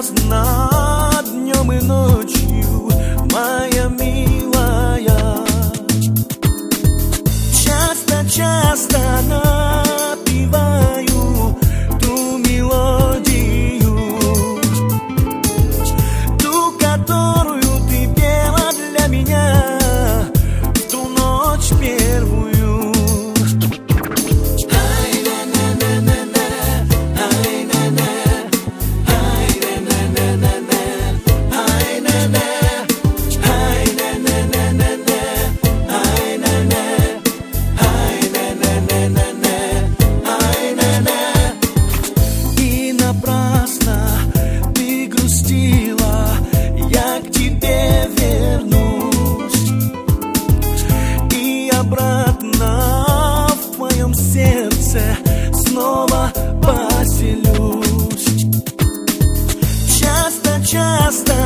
напрасно днем и ночью, моя милая. Часто напеваю ту мелодию, ту, которую ты пела для меня в ту ночь первую. И напрасно ты грустила, я к тебе вернусь и обратно в твоем сердце снова поселюсь. Часто